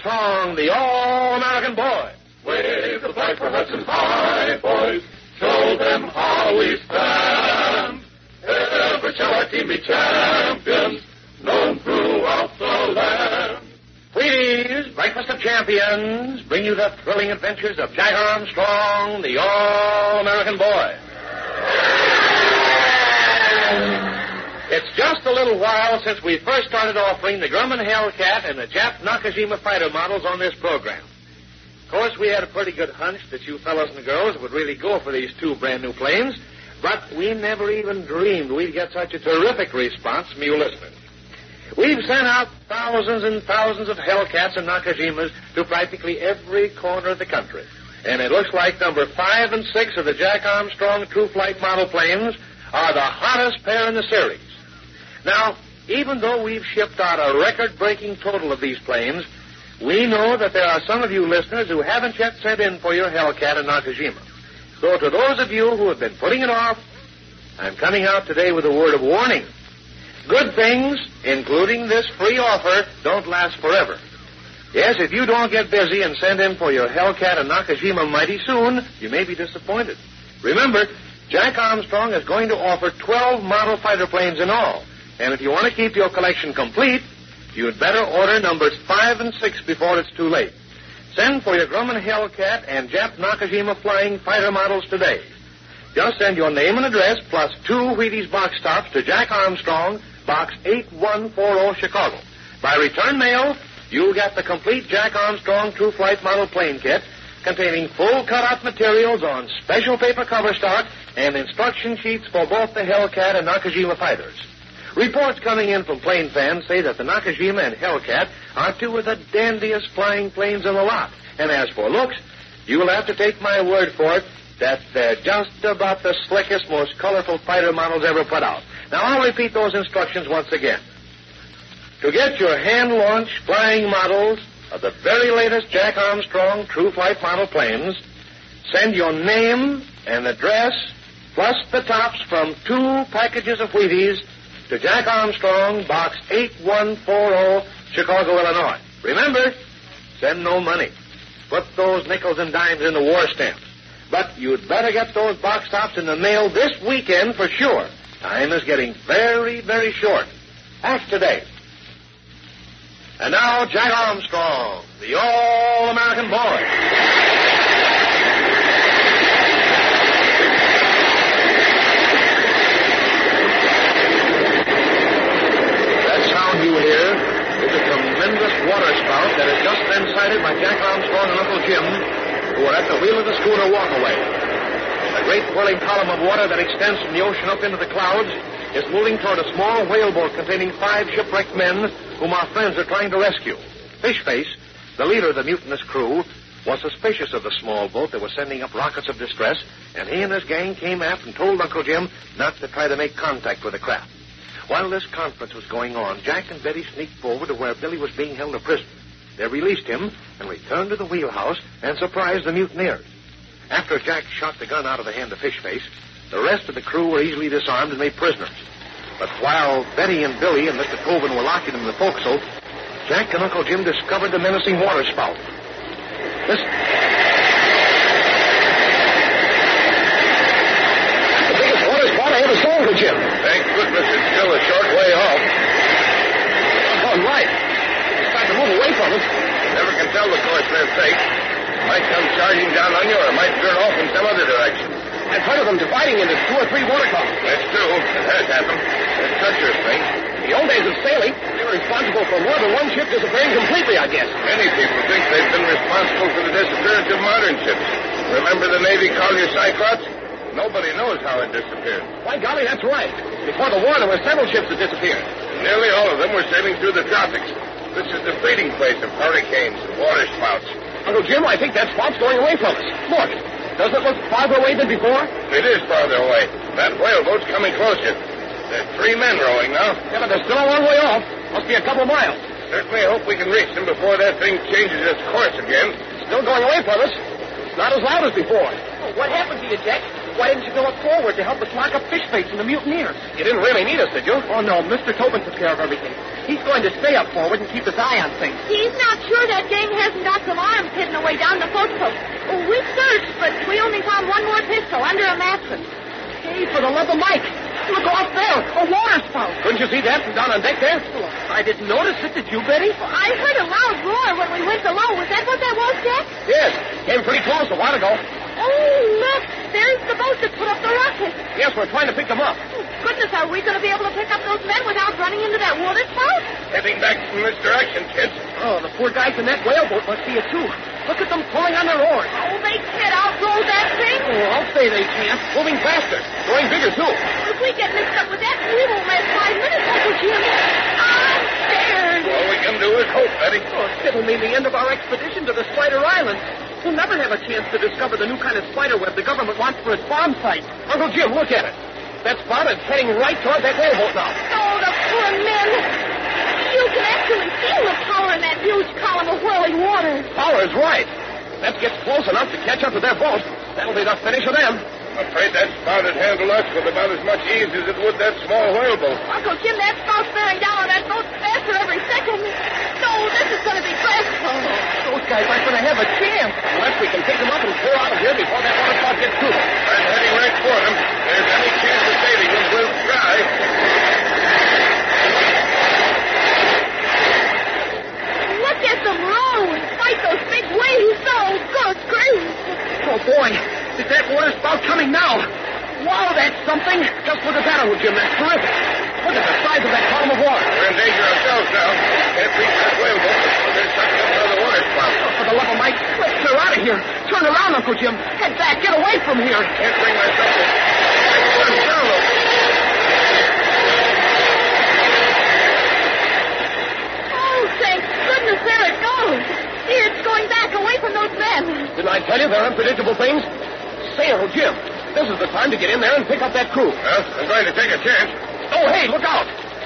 Armstrong, the All-American Boy. Wave the flag for Hudson's High, boys. Show them how we stand. Ever shall our team be champions, known throughout the land. Wheaties, Breakfast of Champions, bring you the thrilling adventures of Jack Armstrong, the All-American Boy. It's just a little while since we first started offering the Grumman Hellcat and the Jap Nakajima fighter models on this program. Of course, we had a pretty good hunch that you fellows and girls would really go for these two brand new planes, but we never even dreamed we'd get such a terrific response from you listeners. We've sent out thousands and thousands of Hellcats and Nakajimas to practically every corner of the country. And it looks like number 5 and 6 of the Jack Armstrong True Flight model planes are the hottest pair in the series. Now, even though we've shipped out a record-breaking total of these planes, we know that there are some of you listeners who haven't yet sent in for your Hellcat and Nakajima. So to those of you who have been putting it off, I'm coming out today with a word of warning. Good things, including this free offer, don't last forever. Yes, if you don't get busy and send in for your Hellcat and Nakajima mighty soon, you may be disappointed. Remember, Jack Armstrong is going to offer 12 model fighter planes in all. And if you want to keep your collection complete, you'd better order numbers 5 and 6 before it's too late. Send for your Grumman Hellcat and Jap Nakajima flying fighter models today. Just send your name and address plus 2 Wheaties box tops to Jack Armstrong, Box 8140, Chicago. By return mail, you'll get the complete Jack Armstrong True Flight model plane kit containing full cutout materials on special paper cover stock and instruction sheets for both the Hellcat and Nakajima fighters. Reports coming in from plane fans say that the Nakajima and Hellcat are two of the dandiest flying planes in the lot. And as for looks, you'll have to take my word for it that they're just about the slickest, most colorful fighter models ever put out. Now, I'll repeat those instructions once again. To get your hand-launched flying models of the very latest Jack Armstrong True Flight model planes, send your name and address plus the tops from 2 packages of Wheaties to Jack Armstrong, Box 8140, Chicago, Illinois. Remember, send no money. Put those nickels and dimes in the war stamps. But you'd better get those box tops in the mail this weekend for sure. Time is getting very, very short. Act today. And now, Jack Armstrong, the All-American Boy. You hear is a tremendous water spout that has just been sighted by Jack Armstrong and Uncle Jim, who are at the wheel of the schooner Walkaway. A great whirling column of water that extends from the ocean up into the clouds is moving toward a small whaleboat containing 5 shipwrecked men whom our friends are trying to rescue. Fishface, the leader of the mutinous crew, was suspicious of the small boat that was sending up rockets of distress, and he and his gang came aft and told Uncle Jim not to try to make contact with the craft. While this conference was going on, Jack and Betty sneaked forward to where Billy was being held a prisoner. They released him and returned to the wheelhouse and surprised the mutineers. After Jack shot the gun out of the hand of Fishface, the rest of the crew were easily disarmed and made prisoners. But while Betty and Billy and Mr. Tobin were locked in the forecastle, Jack and Uncle Jim discovered the menacing water spout. Listen. The biggest water spout I ever saw, Uncle Jim. Thank goodness it's still a short way off. Oh, right. It's time to move away from us. Never can tell the course they'll take. Might come charging down on you or might veer off in some other direction. I've heard of them dividing into 2 or 3 water columns. That's true. It has happened. It's treacherous thing. In the old days of sailing, they were responsible for more than one ship disappearing completely, I guess. Many people think they've been responsible for the disappearance of modern ships. Remember the Navy collier Cyclops? Nobody knows how it disappeared. By golly, that's right. Before the war, there were several ships that disappeared. Nearly all of them were sailing through the tropics. This is the breeding place of hurricanes and water spouts. Uncle Jim, I think that spout's going away from us. Look, doesn't it look farther away than before? It is farther away. That whaleboat's coming closer. There are 3 men rowing now. Yeah, but they're still a long way off. Must be a couple miles. Certainly hope we can reach them before that thing changes its course again. Still going away from us. It's not as loud as before. Oh, what happened to you, Jack? Why didn't you go up forward to help us lock up Fishface and the mutineers? You didn't really need us, did you? Oh, no. Mr. Tobin took care of everything. He's going to stay up forward and keep his eye on things. He's not sure that gang hasn't got some arms hidden away down the footpost. Oh, we searched, but we only found one more pistol under a mattress. Hey, for the love of Mike. Look off there. A water spout. Couldn't you see that from down on deck there? Well, I didn't notice it. Did you, Betty? Well, I heard a loud roar when we went below. Was that what that was, Jack? Yes. Came pretty close a while ago. Oh, look. There's the boat that put up the rocket. Yes, we're trying to pick them up. Oh, goodness, are we going to be able to pick up those men without running into that water spout? Heading back from this direction, kids. Oh, the poor guys in that whaleboat must see it, too. Look at them pulling on their oars. Oh, they can't outrow that thing. Oh, I'll say they can't. Moving faster. Growing bigger, too. If we get mixed up with that, we won't last 5 minutes, Uncle Jim. I'm scared. All we can do is hope, Betty. Oh, it'll mean the end of our expedition to the Spider Island. We'll never have a chance to discover the new kind of spider web the government wants for its bomb site. Uncle Jim, look at it. That spot is heading right toward that whaleboat now. Oh, the poor men. You can actually feel the power in that huge column of whirling water. Power is right. That gets close enough to catch up to their boat. That'll be the finish of them. I'm afraid that spout would handle us with about as much ease as it would that small whaleboat. Uncle Jim, that spout's bearing down on that boat faster every second. No, this is going to be dreadful. Those guys aren't going to have a chance. Unless we can pick them up and clear out of here before that water spout gets through. I'm heading right for them. If there's any chance of saving them, we'll try. Look at them row and fight those big waves. Oh, good grief. Oh, boy. Is that water spout coming now? Wow, that's something. Just look at that, Uncle Jim. That's terrific. Look at the size of that column of water. We're in danger ourselves now. Can't reach that whaleboat before they're sucked up by the water spout. Oh, for the love of Mike, let's clear out of here. Turn around, Uncle Jim. Head back. Get away from here. Can't bring myself to... Down, look. Oh, thank goodness, there it goes. It's going back away from those men. Didn't I tell you they're unpredictable things? Say, Uncle Jim, this is the time to get in there and pick up that crew. Well, I'm going to take a chance. Oh, hey, look out.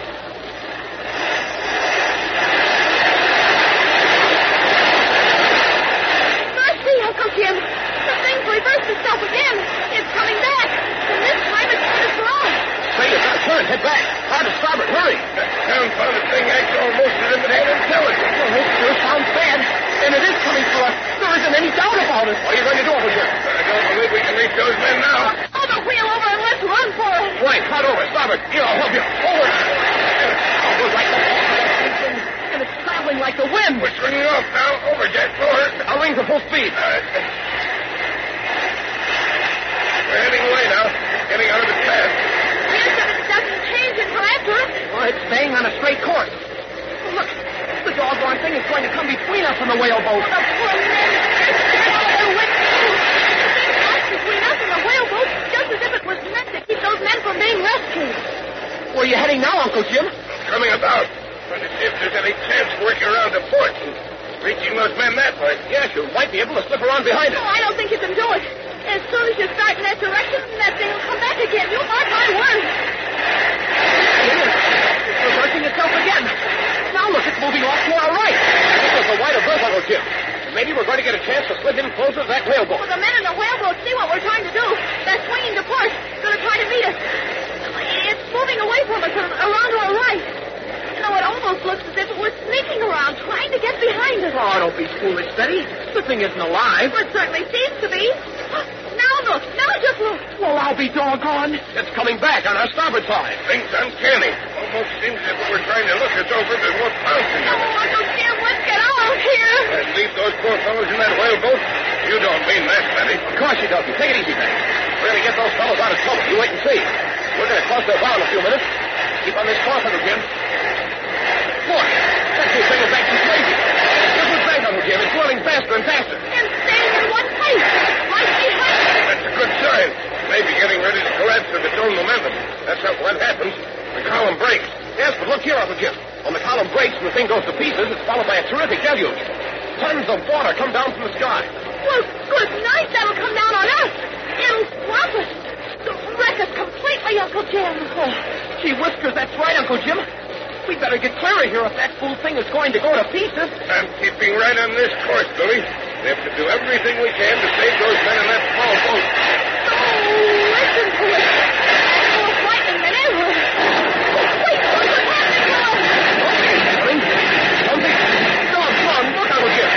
Mercy, Uncle Jim. The thing's reversed itself again. It's coming back. And this time it's going to cross. Say, it's our turn. Head back. Hard to starbboard. Hurry. That confounded thing acts almost as if it had intelligence. Oh, it sure sounds bad. And it is coming for us. There isn't any doubt about it. What are you going to do, Uncle Jim? I don't believe we can reach those men now. Oh, the wheel over and let's run for it. Right, hard over. Starboard. Here, I'll help you. Forward. Oh, we're right there. And it's traveling like the wind. We're swinging off now. Over, Jack. Forward. I'll ring for full speed. We're heading away now. Getting out of its path. Yes, if it doesn't change until after us. Well, it's staying on a straight course. Look, the doggone thing is going to come between us and the whaleboat. The poor men. They're scared out of their wits. The thing passed between us and the whaleboat just as if it was meant to keep those men from being rescued. Where are you heading now, Uncle Jim? Coming about. Trying to see if there's any chance of working around to port and reaching those men that way. Yes, you might be able to slip around behind No, us. I don't think you can do it. As soon as you start in that direction, that thing will come back again. You mark my words. It's reversing itself again. Now look, it's moving off to our right. This was the wider berth, Uncle Jim. Maybe we're going to get a chance to slip in closer to that whaleboat. Well, the men in the whaleboat see what we're trying to do. They're swinging to port. Going to try to meet us. It's moving away from us and around to our right. You know, it almost looks as if it was sneaking around, trying to get behind us. Oh, don't be foolish, Betty. The thing isn't alive. Well, it certainly seems to be. Now look. Now just look. Well, I'll be doggone. It's coming back on our starboard side. Things uncanny. Almost seems as if we're trying to look us over. There's more bouncing of it. Oh, Uncle Jim, let's get out of here. And leave those poor fellows in that whaleboat? You don't mean that, Betty. Of course you don't. Take it easy, man. We're going to get those fellows out of trouble. You wait and see. We're going to cross their bow in a few minutes. Keep on this course, Uncle Jim. Boy, that whole thing is acting crazy. Just look back, Uncle Jim. It's whirling faster and faster. And staying in one place. Right behind us. That's a good sign. Maybe getting ready to collapse of its own momentum. That's what happens. The column breaks. Yes, but look here, Uncle Jim. When the column breaks and the thing goes to pieces, it's followed by a terrific deluge. Tons of water come down from the sky. Well, good night. That'll come down on us. It'll swamp us. Wreck us completely, Uncle Jim. Oh, gee whiskers, that's right, Uncle Jim. We better get clear of here if that fool thing is going to go to pieces. I'm keeping right on this course, Billy. We have to do everything we can to save those men in that small boat. Oh, listen to it. It's more frightening than ever. Wait, what's happening to us? Something? Come on, look out here.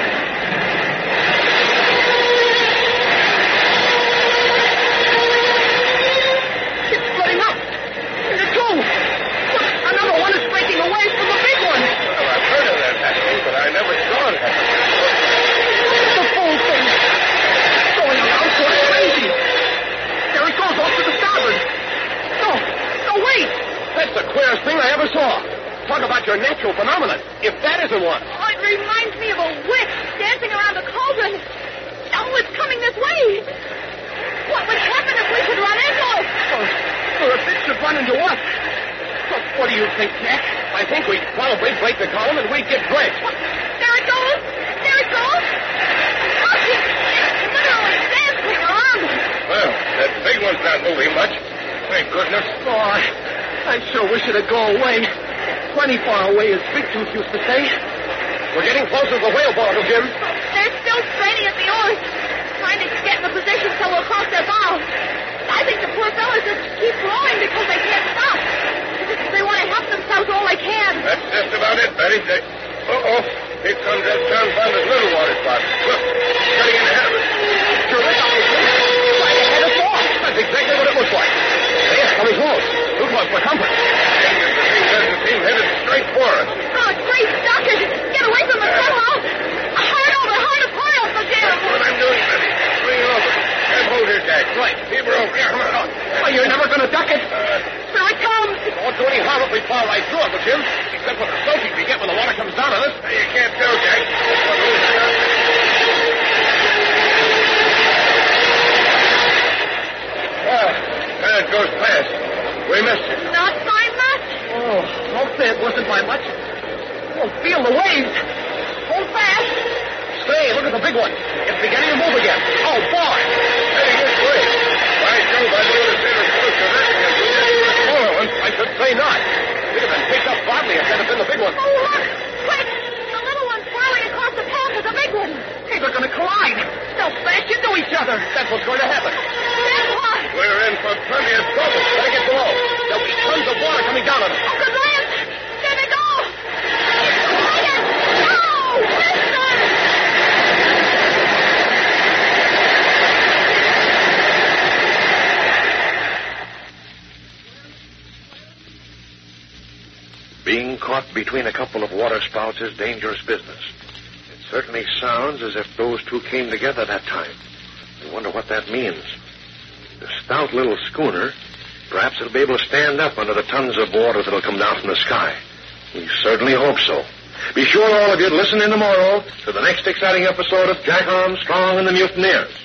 It's splitting up. Into two. Look, another one is breaking away from the big one. Well, I've heard of that happening, but I never saw it happen. The whole thing. Going around sort of crazy. There it goes off to the starboard. No, wait. That's the queerest thing I ever saw. Talk about your natural phenomenon. If that isn't one. Oh, it reminds me of a witch dancing around a cauldron. Oh, it's coming this way. What would happen if we should run into it? Well, if it should run into us. What do you think, Jack? I think we'd probably break the column and we'd get drenched. There it goes. There it goes. Look, it's literally dancing around us. Well, that big one's not moving much. Thank goodness. Oh, I sure wish it'd go away. Plenty far away, as Big Tooth used to say. We're getting closer to the whale bottle, Jim. They're still straining at the oars, trying to get in a position so we'll cross their bow. I think the poor fellas just keep rowing because they can't stop. They want to help themselves all they can. That's just about it, Betty. Uh-oh. Here comes that confounded little water spot. Look, it's getting in ahead of us. Sure is, right ahead of us. That's exactly what it looks like. There, coming close. Too close for comfort. And the thing doesn't seem headed straight for us. Oh, it's great stockers. Get away from the sunhole. Hard to pile up the That's what I'm doing, Betty. Swing it over. And hold her, Jack. Right. Keep her over. Yeah, come on. Oh, you're never going to duck it. Here it comes. It won't do any harm if we plow right through it, Jim. Except for the soaking we get when the water comes down on us. You can't tell, Jack. It goes fast. We missed it. Not by much. Oh, don't say it wasn't by much. Oh, feel the waves. Hold fast. Say, look at the big one. It's beginning to move again. Oh, boy. Heading this way. By Jove, I knew the sailor close to that. Smaller one? I should say not. We'd have been picked up bodily if that had been the big one. Oh, look. Quick. The little one's whirling across the path of the big one. Hey, they're going to collide. They'll smash into each other. That's what's going to happen. Then what? We're in for plenty of trouble. Better get below. There'll be tons of water coming down on us. Uncle Lance, there they go. Quiet. No, mister. Being caught between a couple of water spouts is dangerous business. It certainly sounds as if those two came together that time. I wonder what that means. The stout little schooner, perhaps it'll be able to stand up under the tons of water that'll come down from the sky. We certainly hope so. Be sure, all of you, to listen in tomorrow to the next exciting episode of Jack Armstrong and the Mutineers.